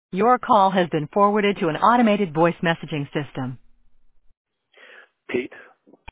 Your call has been forwarded to an automated voice messaging system. Pete,